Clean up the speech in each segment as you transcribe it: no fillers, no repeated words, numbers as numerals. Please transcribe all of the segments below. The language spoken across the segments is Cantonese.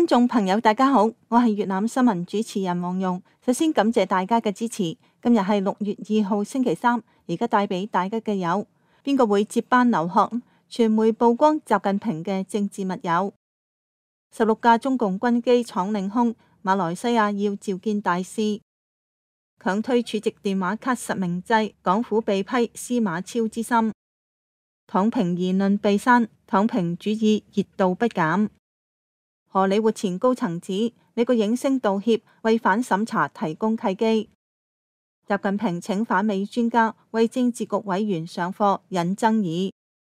觀眾朋友大家好，我係粵覽新聞主持人黃蓉。首先感謝大家嘅支持。今日係6月2號星期三，而家帶俾大家嘅有邊個會接班劉鶴？傳媒曝光習近平嘅政治密友。16架中共軍機闖領空，馬來西亞要召見大使。強推儲值電話卡實名制，港府被批司馬昭之心。躺平言論被刪，躺平主義熱度不減。荷里活前高層指美國影星道歉，為反審查提供契機。習近平請反美專家為政治局委員上課，引爭議。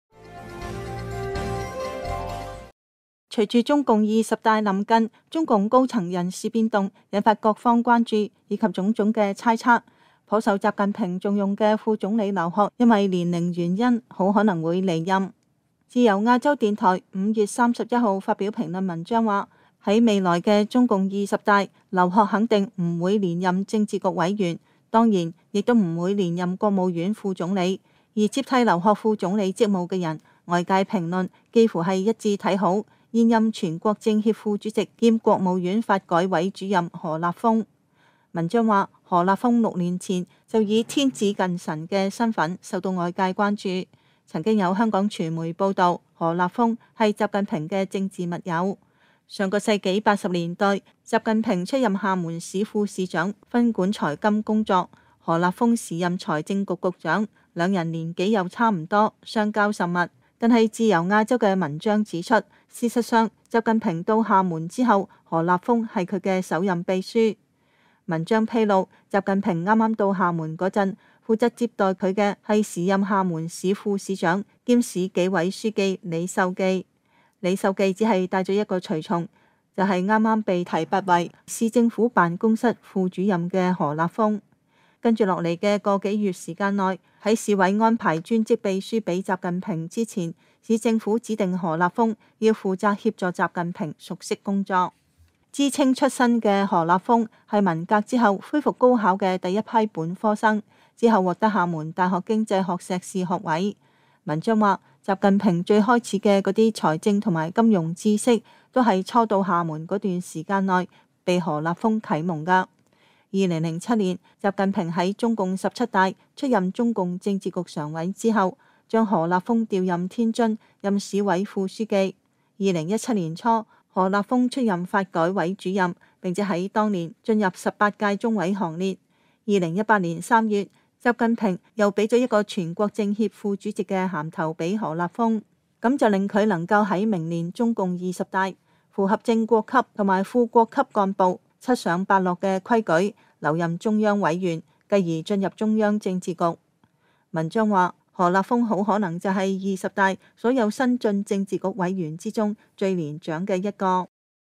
隨住中共20大臨近，中共高層人事變動，引發各方關注以及種種嘅猜測。頗受習近平重用嘅副總理劉鶴，因為年齡原因，好可能會離任。自由亞洲電台5月31號發表評論文章話，喺未來嘅中共20大，劉鶴肯定唔會連任政治局委員，當然亦都唔會連任國務院副總理。而接替劉鶴副總理職務嘅人，外界評論幾乎係一致睇好現任全國政協副主席兼國務院發改委主任何立峰。文章話，何立峰6年前就以天子近臣嘅身份受到外界關注。曾經有香港傳媒報導，何立峰係習近平嘅政治密友。上個世紀80年代，習近平出任廈門市副市長，分管財金工作。何立峰時任財政局局長，兩人年紀又差唔多，相交甚密。但係自由亞洲嘅文章指出，事實上習近平到廈門之後，何立峰係佢嘅首任秘書。文章披露，習近平啱啱到廈門嗰陣，負責接待佢嘅係時任廈門市副市長兼市紀委書記李秀記。李秀記只係帶咗一個隨從，就係啱啱被提拔為市政府辦公室副主任嘅何立峰。跟住落嚟嘅個幾月時間內，喺市委安排專職秘書俾習近平之前，市政府指定何立峰要負責協助習近平熟悉工作。知青出身嘅何立峰係文革之後恢復高考嘅第一批本科生，之後獲得廈門大學經濟學碩士學位。文章話，習近平最開始嘅嗰啲財政同埋金融知識，都係初到廈門嗰段時間內被何立峰啟蒙㗎。2007年，習近平喺中共17大出任中共政治局常委之後，將何立峰調任天津任市委副書記。2017年初，何立峰出任發改委主任，並且喺當年進入18屆中委行列。2018年3月，習近平又俾咗一個全國政協副主席嘅銜頭俾何立峰，咁就令佢能夠喺明年中共20大符合正國級同埋副國級幹部七上八落嘅規矩，留任中央委員，繼而進入中央政治局。文章話，何立峰好可能就係20大所有新進政治局委員之中最年長嘅一個。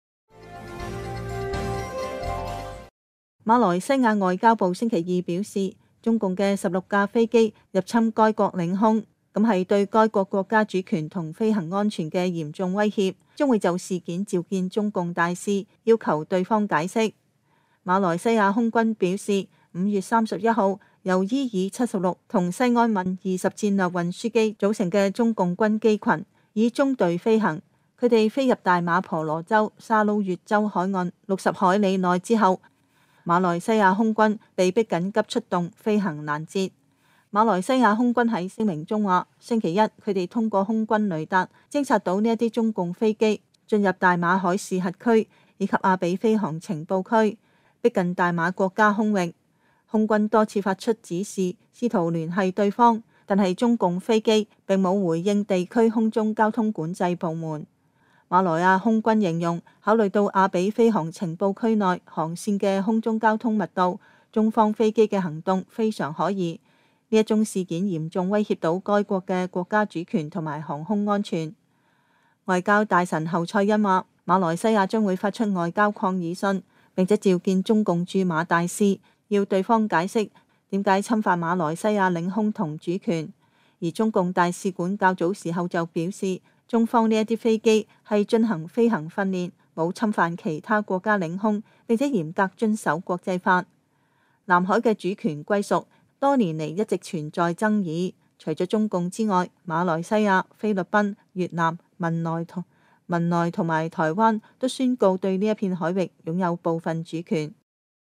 馬來西亞外交部星期二表示，中共嘅16架飛機入侵該國領空，咁係對該國國家主權同飛行安全嘅嚴重威脅，將會就事件召見中共大使，要求對方解釋。馬來西亞空軍表示，5月31號，由伊爾76同西安敏20戰略運輸機組成嘅中共軍機群以中隊飛行，佢哋飛入大馬婆羅洲沙撈越州海岸60海里內之後，馬來西亞空軍被迫緊急出動飛行攔截。馬來西亞空軍喺聲明中話，星期一佢哋通過空軍雷達偵察到呢一啲中共飛機進入大馬海事轄區以及阿比飛航情報區，逼近大馬國家空域。空軍多次發出指示，試圖聯繫對方，但係中共飛機並冇回應地區空中交通管制部門。馬來亞空軍形容，考慮到阿比飛航情報區內航線嘅空中交通密度，中方飛機嘅行動非常可疑。呢一宗事件嚴重威脅到該國嘅國家主權同埋航空安全。外交大臣侯賽因話，馬來西亞將會發出外交抗議信，並且召見中共駐馬大使，要對方解釋點解侵犯馬來西亞領空同主權。而中共大使館較早時候就表示，中方呢一啲飛機係進行飛行訓練，冇侵犯其他國家領空，並且嚴格遵守國際法。南海嘅主權歸屬多年嚟一直存在爭議，除咗中共之外，馬來西亞、菲律賓、越南、文萊同文萊同埋台灣都宣告對呢一片海域擁有部分主權。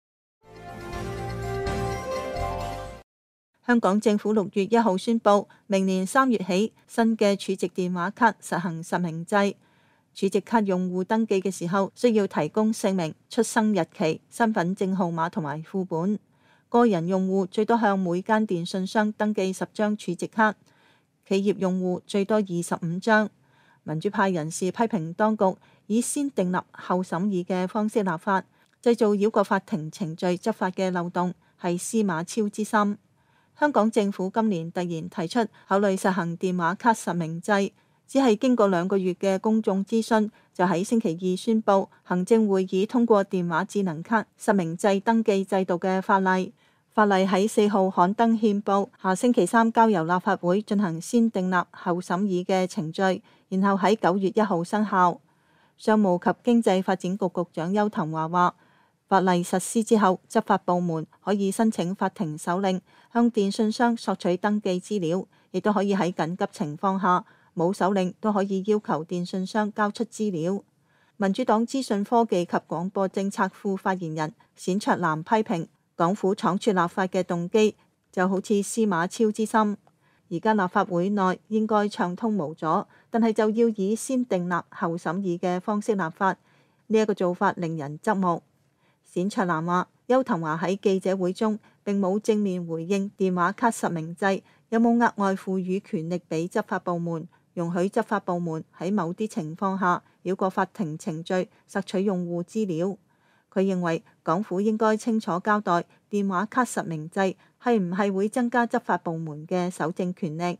香港政府6月1號宣布，明年3月起，新嘅儲值電話卡實行實名制。儲值卡用戶登記嘅時候，需要提供姓名、出生日期、身份證號碼同埋副本。個人用戶最多向每間電信商登記10張儲值卡，企業用戶最多25張。民主派人士批評當局以先訂立後審議嘅方式立法，製造繞過法庭程序執法嘅漏洞，係司馬昭之心。香港政府今年突然提出考慮實行電話卡實名制，只係經過2個月嘅公眾諮詢，就喺星期2宣布行政會議通過電話智能卡實名制登記制度嘅法例。法例喺4號刊登憲報，下星期3交由立法會進行先訂立後審議嘅程序，然後喺9月1號生效。商務及經濟發展局局長邱騰華話，法例實施之後，執法部門可以申請法庭手令，向電信商索取登記資料，亦都可以喺緊急情況下冇手令都可以要求電信商交出資料。民主黨資訊科技及廣播政策副發言人冼卓南批評港府倉促立法嘅動機就好似司馬昭之心。而家立法會內應該暢通無阻，但係就要以先訂立後審議嘅方式立法，呢一個做法令人側目。冼卓南話，邱騰華喺記者會中並冇正面回應電話卡實名制有冇額外賦予權力俾執法部門，容許執法部門喺某啲情況下繞過法庭程序索取用戶資料。佢認為港府應該清楚交代電話卡實名制係唔係會增加執法部門嘅搜證權力。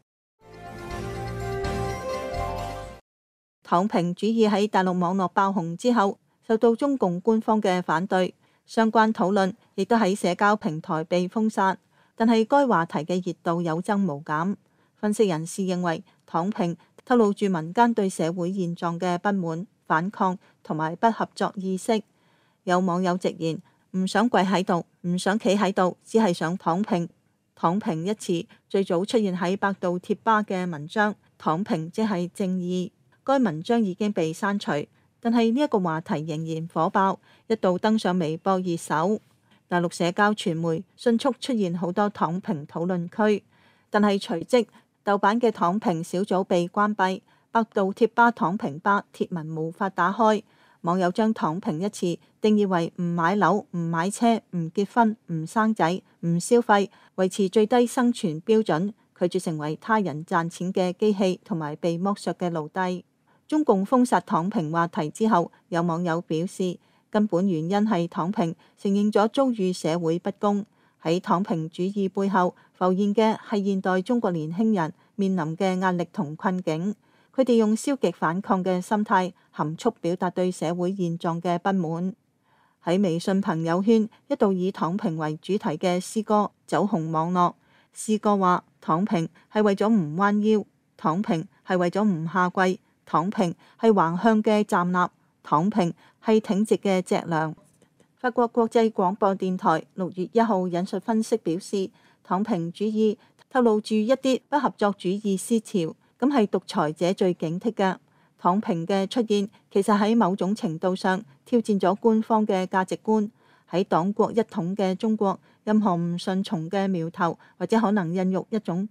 躺平主義喺大陸網絡爆紅之後，受到中共官方嘅反對，相關討論亦都喺社交平台被封殺。但係該話題嘅熱度有增無減。分析人士認為，躺平透露住民間對社會現狀嘅不滿、反抗同埋不合作意識。有網友直言，唔想跪喺度，唔想企喺度，只係想躺平。躺平一詞最早出現喺百度貼吧嘅文章，躺平即係正義。該文章已經被刪除，但係呢一個話題仍然火爆，一度登上微博熱搜。大陸社交傳媒迅速出現好多躺平討論區，但係隨即豆瓣嘅躺平小組被關閉，百度貼吧躺平吧貼文無法打開。網友將躺平一詞定義為唔買樓、唔買車、唔結婚、唔生仔、唔消費，維持最低生存標準，拒絕成為他人賺錢嘅機器同埋被剝削嘅奴隸。中共封殺躺平話題之後，有網友表示，根本原因係躺平承認咗遭遇社會不公，喺躺平主義背後浮現嘅係現代中國年輕人面臨嘅壓力同困境。佢哋用消極反抗嘅心態，含蓄表達對社會現狀嘅不滿。喺微信朋友圈一度以躺平為主題嘅詩歌走紅網絡。詩歌話：躺平係為咗唔彎腰，躺平係為咗唔下跪，躺平係橫向嘅站立，躺平係挺直嘅脊梁。法國國際廣播電台6月1號引述分析表示，躺平主義透露住一啲不合作主義思潮。咁係獨裁者最警惕嘅。躺平嘅出現，其實喺某種程度上挑戰咗官方嘅價值觀。喺黨國一統嘅中國，任何唔順從嘅苗頭，或者可能孕育一種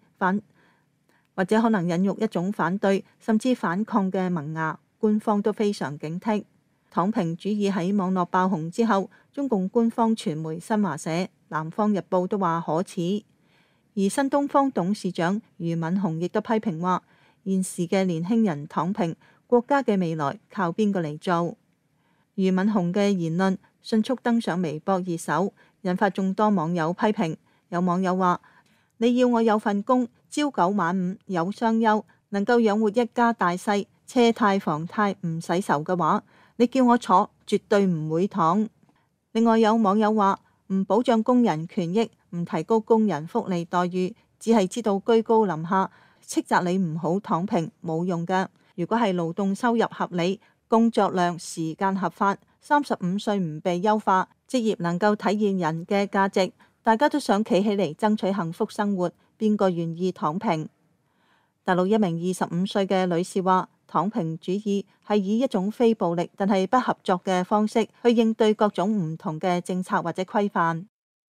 反對甚至反抗嘅萌芽，官方都非常警惕。躺平主義喺網絡爆紅之後，中共官方傳媒新華社、南方日報都話可恥。而新東方董事長俞敏洪亦都批評話，現時嘅年輕人躺平，國家嘅未來靠邊個嚟做？俞敏洪嘅言論迅速登上微博熱搜，引發眾多網友批評。有網友話：你要我有份工，朝九晚五，有雙休，能夠養活一家大細，車貸房貸唔使愁嘅話，你叫我坐，絕對唔會躺。另外有網友話：唔保障工人權益，唔提高工人福利待遇，只係知道居高臨下，斥責你唔好躺平，冇用㗎。如果係勞動收入合理、工作量、時間合法、35歲唔被優化、職業能夠體現人嘅價值，大家都想企起嚟爭取幸福生活，邊個願意躺平？大陸一名25歲嘅女士話： 躺平主義係以一種非暴力但係不合作嘅方式去應對各種唔同嘅政策或者規範。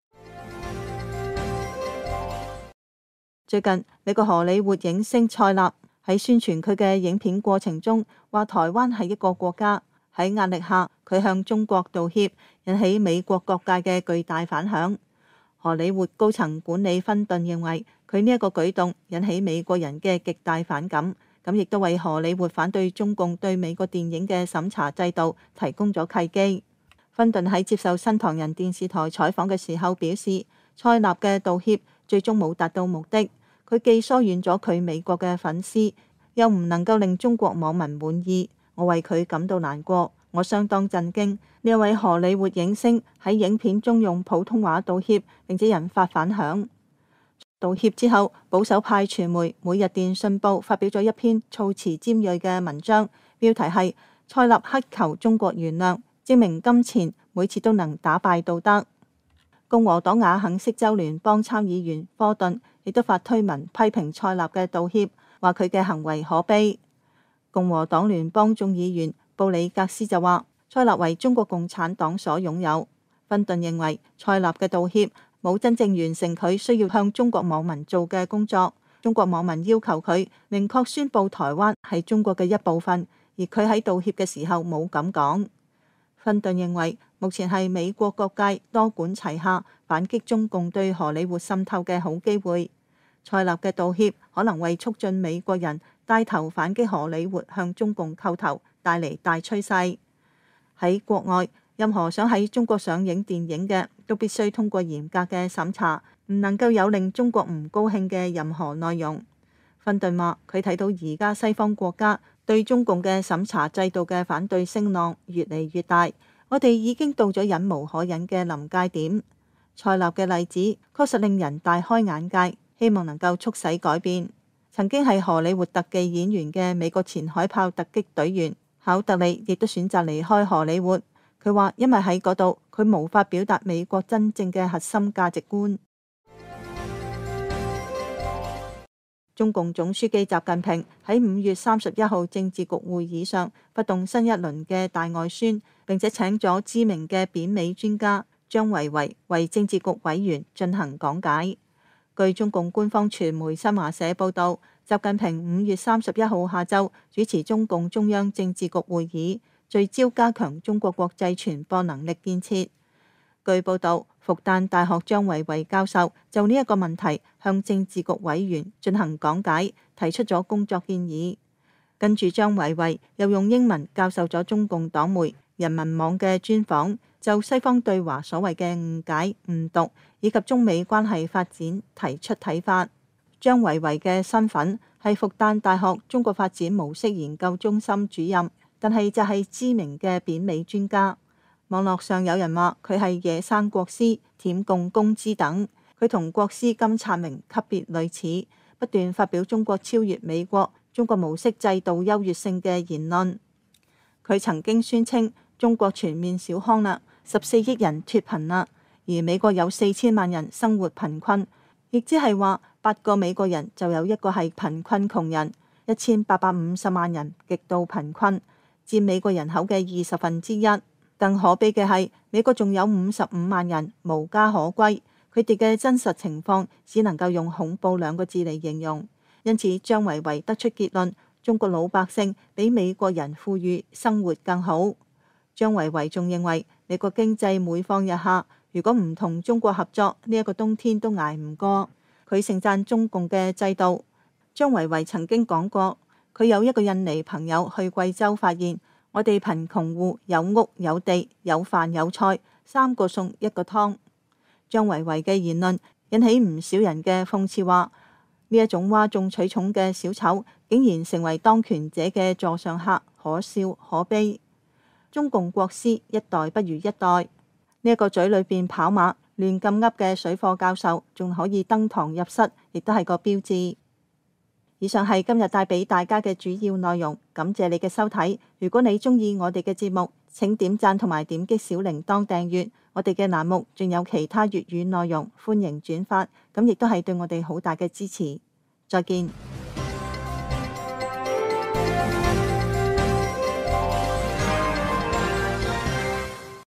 最近，美國荷里活影星塞納喺宣傳佢嘅影片過程中，話台灣係一個國家。喺壓力下，佢向中國道歉，引起美國各界嘅巨大反響。荷里活高層管理芬頓認為，佢呢一個舉動引起美國人嘅極大反感，咁亦都為荷里活反對中共對美國電影嘅審查制度提供咗契機。芬頓喺接受新唐人電視台採訪嘅時候表示，塞納嘅道歉最終冇達到目的。佢既疏遠咗佢美國嘅粉絲，又唔能夠令中國網民滿意，我為佢感到難過，我相當震驚。呢一位荷里活影星喺影片中用普通話道歉，並且引發反響。道歉之後，保守派傳媒《每日電訊報》發表咗一篇措辭尖銳嘅文章，標題係塞納乞求中國原諒，證明金錢每次都能打敗道德。共和黨亞肯色州聯邦參議員科頓亦都發推文批評塞納嘅道歉，話佢嘅行為可悲。共和黨聯邦眾議員布里格斯就話，塞納為中國共產黨所擁有。芬頓認為塞納嘅道歉冇真正完成佢需要向中國網民做嘅工作。中國網民要求佢明確宣布台灣係中國嘅一部分，而佢喺道歉嘅時候冇咁講。芬頓認為目前係美國各界多管齊下反擊中共對荷里活滲透嘅好機會。塞納嘅道歉可能為促進美國人帶頭反擊荷里活向中共叩頭帶嚟大趨勢。喺國外，任何想喺中國上映電影嘅都必須通過嚴格嘅審查，唔能夠有令中國唔高興嘅任何內容。芬頓話佢睇到而家西方國家對中共嘅審查制度嘅反對聲浪越嚟越大，我哋已經到咗忍無可忍嘅臨界點。塞納嘅例子確實令人大開眼界，希望能夠促使改變。曾經係荷里活特技演員嘅美國前海豹突擊隊員考特利亦都選擇離開荷里活。佢話因為喺嗰度佢無法表達美國真正嘅核心價值觀。中共總書記習近平喺5月31號政治局會議上發動新一輪嘅大外宣，並且請咗知名嘅扁美專家張維為政治局委員進行講解。據中共官方傳媒新華社報導，習近平5月31號下晝主持中共中央政治局會議，聚焦加強中國國際傳播能力建設。據報導，復旦大學張維為教授就呢一個問題向政治局委員進行講解，提出咗工作建議。跟住張維為又用英文教授咗中共黨媒人民網嘅專訪，就西方對華所謂嘅誤解、誤讀以及中美關係發展提出睇法。張維為嘅身份係復旦大學中國發展模式研究中心主任，但係就係知名嘅扁美專家。網絡上有人話佢係野生國師、舔共工資等，佢同國師金燦明級別類似，不斷發表中國超越美國、中國模式制度優越性嘅言論。佢曾經宣稱中國全面小康啦，14億人脫貧啦，而美國有4000萬人生活貧困，亦即係話8個美國人就有1個係貧困窮人，1850萬人極度貧困，佔美國人口嘅1/20。更可悲嘅係，美國仲有55萬人無家可歸，佢哋嘅真實情況只能夠用恐怖2個字嚟形容。因此，張維為得出結論：中國老百姓比美國人富裕，生活更好。張維為仲認為，美國經濟每況日下，如果唔同中國合作，呢一個冬天都捱唔過。佢盛讚中共嘅制度。張維為曾經講過，佢有一個印尼朋友去貴州發現，我哋貧窮戶有屋有地有飯有菜，3個餸1個湯。張維為嘅言論引起唔少人嘅諷刺，話呢一種嘩眾取寵嘅小丑，竟然成為當權者嘅座上客，可笑可悲。中共國師一代不如一代，呢一個嘴裏邊跑馬亂咁噏嘅水貨教授，仲可以登堂入室，亦都係個標誌。以上係今日帶俾大家嘅主要內容，感謝你嘅收睇。如果你鍾意我哋嘅節目，請點讚同埋點擊小鈴鐺訂閱。我哋嘅欄目仲有其他粵語內容，歡迎轉發，咁亦都係對我哋好大嘅支持。再見。